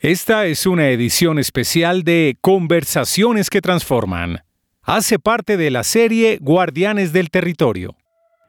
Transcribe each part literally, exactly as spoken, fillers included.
Esta es una edición especial de Conversaciones que Transforman. Hace parte de la serie Guardianes del Territorio.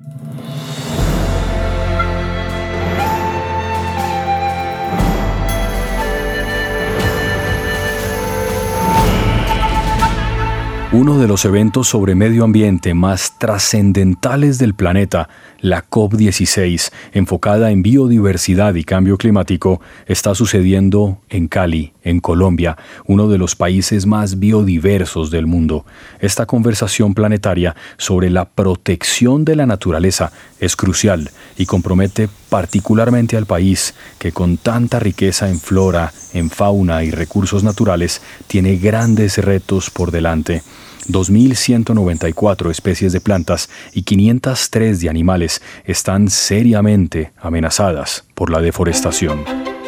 Uno de los eventos sobre medio ambiente más trascendentales del planeta, la COP dieciséis, enfocada en biodiversidad y cambio climático, está sucediendo en Cali, en Colombia, uno de los países más biodiversos del mundo. Esta conversación planetaria sobre la protección de la naturaleza es crucial y compromete particularmente al país que con tanta riqueza en flora, en fauna y recursos naturales tiene grandes retos por delante. dos mil ciento noventa y cuatro especies de plantas y quinientas tres de animales están seriamente amenazadas por la deforestación.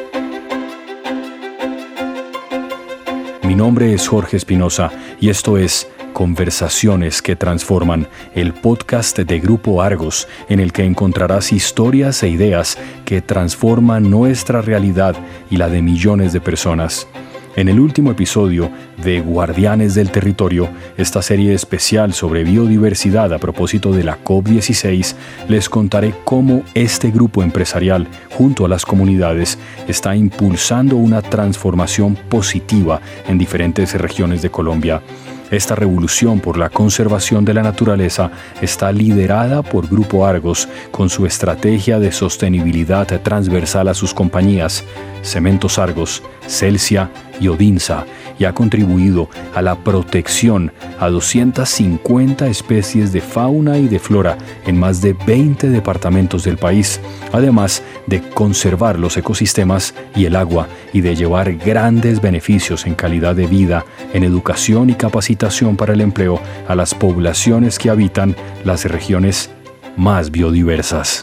Mi nombre es Jorge Espinosa y esto es Conversaciones que Transforman, el podcast de Grupo Argos, en el que encontrarás historias e ideas que transforman nuestra realidad y la de millones de personas. En el último episodio de Guardianes del Territorio, esta serie especial sobre biodiversidad a propósito de la COP dieciséis, les contaré cómo este grupo empresarial, junto a las comunidades, está impulsando una transformación positiva en diferentes regiones de Colombia. Esta revolución por la conservación de la naturaleza está liderada por Grupo Argos con su estrategia de sostenibilidad transversal a sus compañías, Cementos Argos, Celsia y Odinsa, y ha contribuido a la protección a doscientas cincuenta especies de fauna y de flora en más de veinte departamentos del país, además de conservar los ecosistemas y el agua y de llevar grandes beneficios en calidad de vida, en educación y capacitación para el empleo a las poblaciones que habitan las regiones más biodiversas.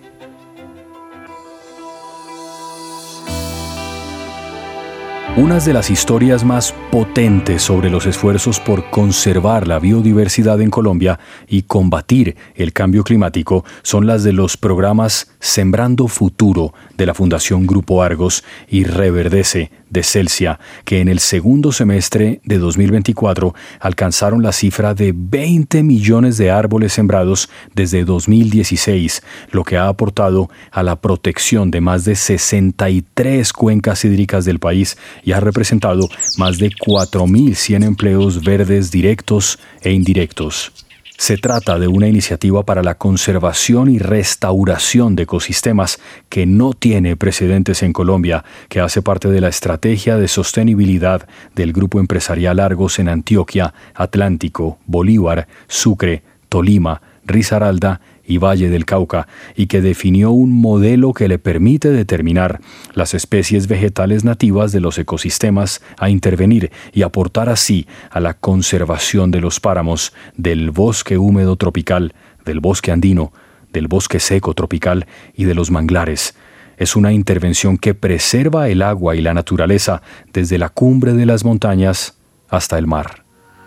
Una de las historias más potentes sobre los esfuerzos por conservar la biodiversidad en Colombia y combatir el cambio climático son las de los programas Sembrando Futuro de la Fundación Grupo Argos y Reverdece de Celsia, que en el segundo semestre de dos mil veinticuatro alcanzaron la cifra de veinte millones de árboles sembrados desde dos mil dieciséis, lo que ha aportado a la protección de más de sesenta y tres cuencas hídricas del país y ha representado más de cuatro mil cien empleos verdes directos e indirectos. Se trata de una iniciativa para la conservación y restauración de ecosistemas que no tiene precedentes en Colombia, que hace parte de la estrategia de sostenibilidad del Grupo Empresarial Argos en Antioquia, Atlántico, Bolívar, Sucre, Tolima, Risaralda y Valle del Cauca, y que definió un modelo que le permite determinar las especies vegetales nativas de los ecosistemas a intervenir y aportar así a la conservación de los páramos, del bosque húmedo tropical, del bosque andino, del bosque seco tropical y de los manglares. Es una intervención que preserva el agua y la naturaleza desde la cumbre de las montañas hasta el mar.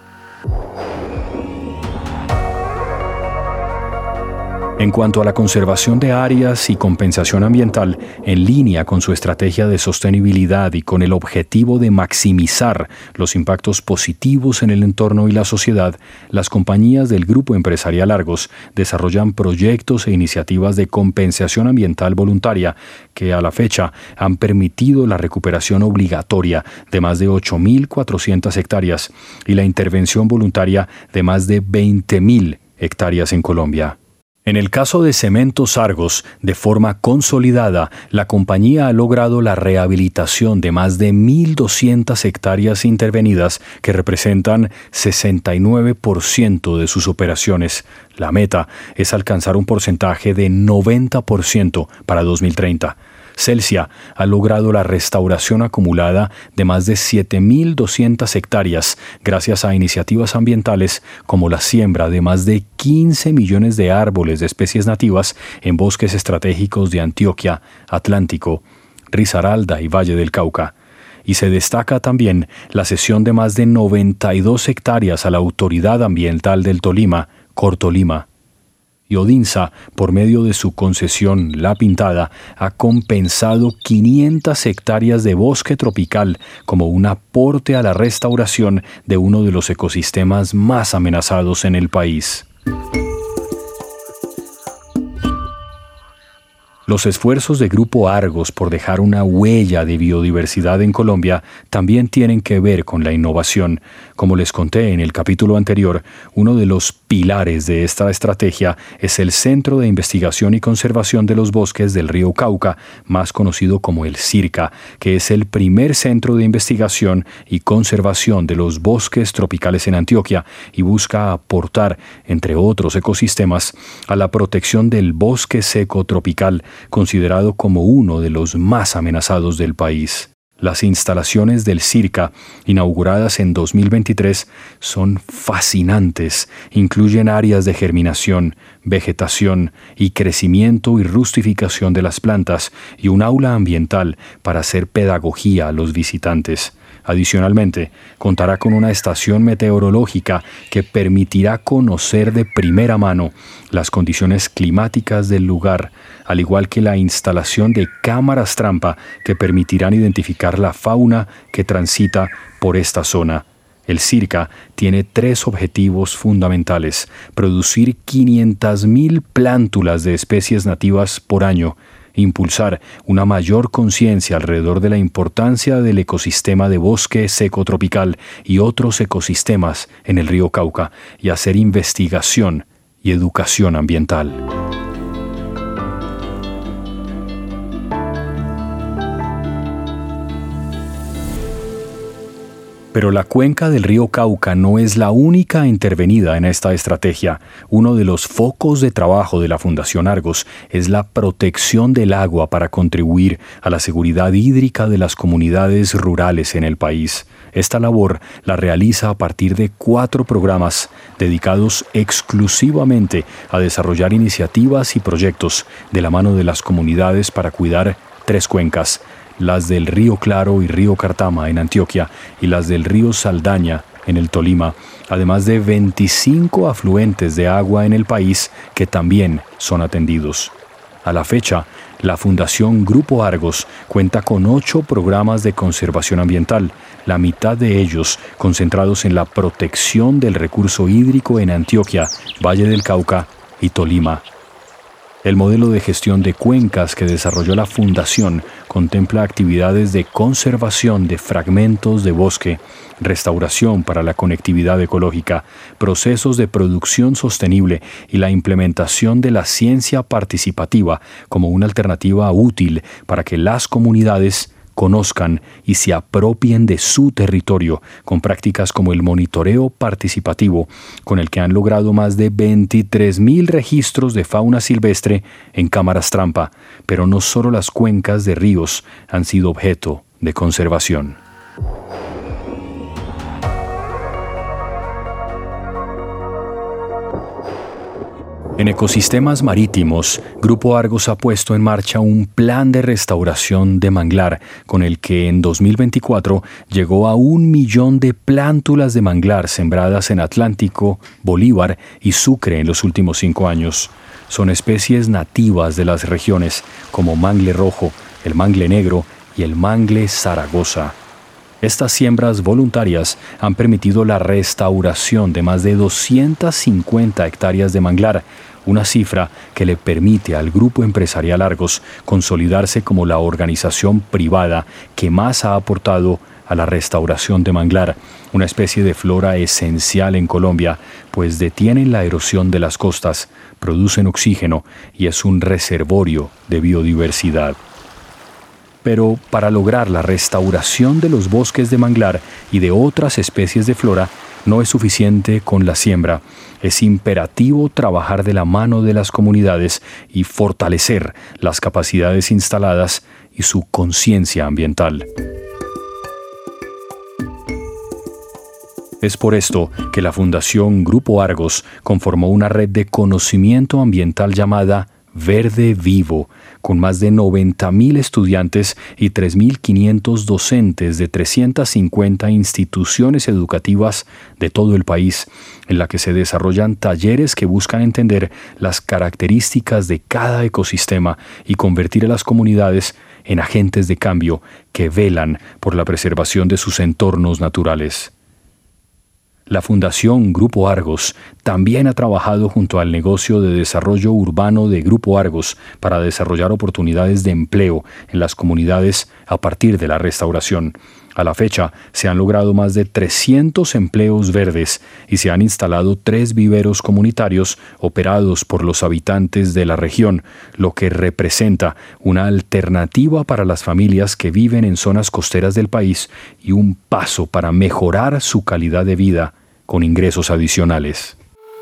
En cuanto a la conservación de áreas y compensación ambiental, en línea con su estrategia de sostenibilidad y con el objetivo de maximizar los impactos positivos en el entorno y la sociedad, las compañías del Grupo Empresarial Argos desarrollan proyectos e iniciativas de compensación ambiental voluntaria que a la fecha han permitido la recuperación obligatoria de más de ocho mil cuatrocientas hectáreas y la intervención voluntaria de más de veinte mil hectáreas en Colombia. En el caso de Cementos Argos, de forma consolidada, la compañía ha logrado la rehabilitación de más de mil doscientas hectáreas intervenidas que representan sesenta y nueve por ciento de sus operaciones. La meta es alcanzar un porcentaje de noventa por ciento para dos mil treinta. Celsia ha logrado la restauración acumulada de más de siete mil doscientas hectáreas gracias a iniciativas ambientales como la siembra de más de quince millones de árboles de especies nativas en bosques estratégicos de Antioquia, Atlántico, Risaralda y Valle del Cauca. Y se destaca también la cesión de más de noventa y dos hectáreas a la Autoridad Ambiental del Tolima, Cortolima. y Odinsa, por medio de su concesión La Pintada, ha compensado quinientas hectáreas de bosque tropical como un aporte a la restauración de uno de los ecosistemas más amenazados en el país. Los esfuerzos de Grupo Argos por dejar una huella de biodiversidad en Colombia también tienen que ver con la innovación. Como les conté en el capítulo anterior, uno de los pilares de esta estrategia es el Centro de Investigación y Conservación de los Bosques del Río Cauca, más conocido como el CIRCA, que es el primer centro de investigación y conservación de los bosques tropicales en Antioquia y busca aportar, entre otros ecosistemas, a la protección del bosque seco tropical, considerado como uno de los más amenazados del país. Las instalaciones del CIRCA, inauguradas en dos mil veintitrés, son fascinantes. Incluyen áreas de germinación, vegetación y crecimiento y rustificación de las plantas y un aula ambiental para hacer pedagogía a los visitantes. Adicionalmente, contará con una estación meteorológica que permitirá conocer de primera mano las condiciones climáticas del lugar, al igual que la instalación de cámaras trampa que permitirán identificar la fauna que transita por esta zona. El CIRCA tiene tres objetivos fundamentales: producir quinientas mil plántulas de especies nativas por año, impulsar una mayor conciencia alrededor de la importancia del ecosistema de bosque seco tropical y otros ecosistemas en el río Cauca, y hacer investigación y educación ambiental. Pero la cuenca del río Cauca no es la única intervenida en esta estrategia. Uno de los focos de trabajo de la Fundación Argos es la protección del agua para contribuir a la seguridad hídrica de las comunidades rurales en el país. Esta labor la realiza a partir de cuatro programas dedicados exclusivamente a desarrollar iniciativas y proyectos de la mano de las comunidades para cuidar tres cuencas: las del río Claro y río Cartama en Antioquia y las del río Saldaña en el Tolima, además de veinticinco afluentes de agua en el país que también son atendidos. A la fecha, la Fundación Grupo Argos cuenta con ocho programas de conservación ambiental, la mitad de ellos concentrados en la protección del recurso hídrico en Antioquia, Valle del Cauca y Tolima. El modelo de gestión de cuencas que desarrolló la Fundación contempla actividades de conservación de fragmentos de bosque, restauración para la conectividad ecológica, procesos de producción sostenible y la implementación de la ciencia participativa como una alternativa útil para que las comunidades conozcan y se apropien de su territorio con prácticas como el monitoreo participativo, con el que han logrado más de veintitrés mil registros de fauna silvestre en cámaras trampa. Pero no solo las cuencas de ríos han sido objeto de conservación. En ecosistemas marítimos, Grupo Argos ha puesto en marcha un plan de restauración de manglar, con el que en dos mil veinticuatro llegó a un millón de plántulas de manglar sembradas en Atlántico, Bolívar y Sucre en los últimos cinco años. Son especies nativas de las regiones, como mangle rojo, el mangle negro y el mangle Zaragoza. Estas siembras voluntarias han permitido la restauración de más de doscientas cincuenta hectáreas de manglar, una cifra que le permite al Grupo Empresarial Argos consolidarse como la organización privada que más ha aportado a la restauración de manglar, una especie de flora esencial en Colombia, pues detienen la erosión de las costas, producen oxígeno y es un reservorio de biodiversidad. Pero para lograr la restauración de los bosques de manglar y de otras especies de flora, no es suficiente con la siembra. Es imperativo trabajar de la mano de las comunidades y fortalecer las capacidades instaladas y su conciencia ambiental. Es por esto que la Fundación Grupo Argos conformó una red de conocimiento ambiental llamada Verde Vivo, con más de noventa mil estudiantes y tres mil quinientos docentes de trescientas cincuenta instituciones educativas de todo el país, en la que se desarrollan talleres que buscan entender las características de cada ecosistema y convertir a las comunidades en agentes de cambio que velan por la preservación de sus entornos naturales. La Fundación Grupo Argos también ha trabajado junto al negocio de desarrollo urbano de Grupo Argos para desarrollar oportunidades de empleo en las comunidades a partir de la restauración. A la fecha, se han logrado más de trescientos empleos verdes y se han instalado tres viveros comunitarios operados por los habitantes de la región, lo que representa una alternativa para las familias que viven en zonas costeras del país y un paso para mejorar su calidad de vida con ingresos adicionales.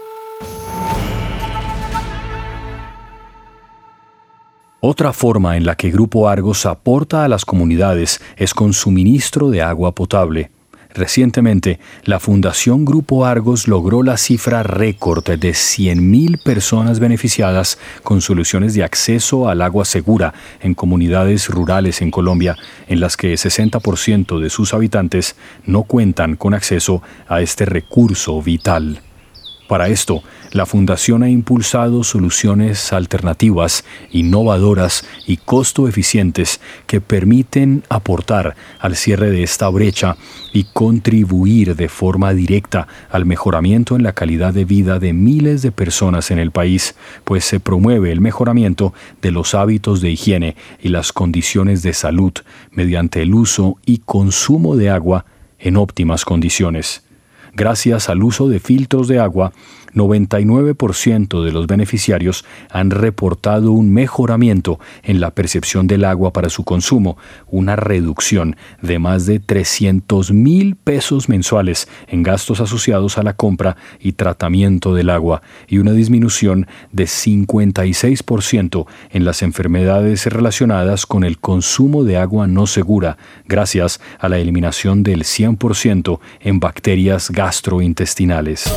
Otra forma en la que Grupo Argos aporta a las comunidades es con suministro de agua potable. Recientemente, la Fundación Grupo Argos logró la cifra récord de cien mil personas beneficiadas con soluciones de acceso al agua segura en comunidades rurales en Colombia, en las que el sesenta por ciento de sus habitantes no cuentan con acceso a este recurso vital. Para esto, la Fundación ha impulsado soluciones alternativas, innovadoras y costo eficientes que permiten aportar al cierre de esta brecha y contribuir de forma directa al mejoramiento en la calidad de vida de miles de personas en el país, pues se promueve el mejoramiento de los hábitos de higiene y las condiciones de salud mediante el uso y consumo de agua en óptimas condiciones. Gracias al uso de filtros de agua, noventa y nueve por ciento de los beneficiarios han reportado un mejoramiento en la percepción del agua para su consumo, una reducción de más de trescientos mil pesos mensuales en gastos asociados a la compra y tratamiento del agua y una disminución de cincuenta y seis por ciento en las enfermedades relacionadas con el consumo de agua no segura, gracias a la eliminación del cien por ciento en bacterias gastrointestinales.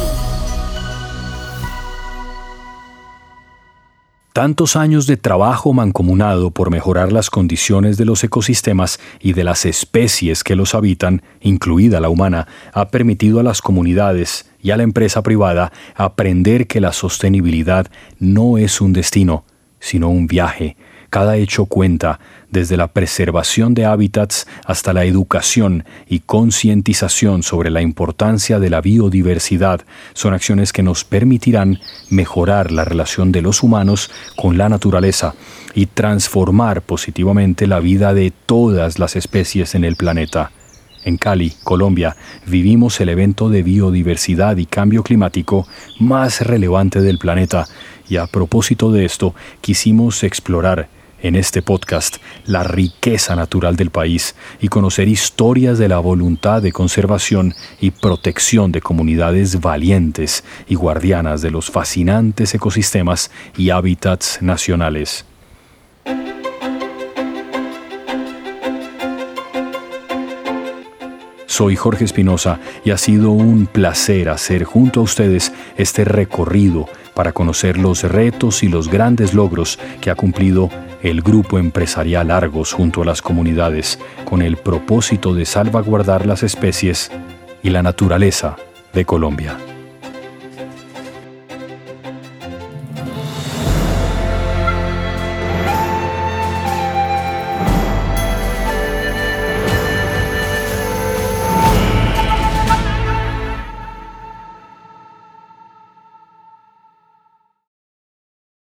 Tantos años de trabajo mancomunado por mejorar las condiciones de los ecosistemas y de las especies que los habitan, incluida la humana, ha permitido a las comunidades y a la empresa privada aprender que la sostenibilidad no es un destino, sino un viaje. Cada hecho cuenta, desde la preservación de hábitats hasta la educación y concientización sobre la importancia de la biodiversidad. Son acciones que nos permitirán mejorar la relación de los humanos con la naturaleza y transformar positivamente la vida de todas las especies en el planeta. En Cali, Colombia, vivimos el evento de biodiversidad y cambio climático más relevante del planeta, y a propósito de esto, quisimos explorar en este podcast la riqueza natural del país y conocer historias de la voluntad de conservación y protección de comunidades valientes y guardianas de los fascinantes ecosistemas y hábitats nacionales. Soy Jorge Espinosa y ha sido un placer hacer junto a ustedes este recorrido para conocer los retos y los grandes logros que ha cumplido el Grupo Empresarial Argos junto a las comunidades con el propósito de salvaguardar las especies y la naturaleza de Colombia.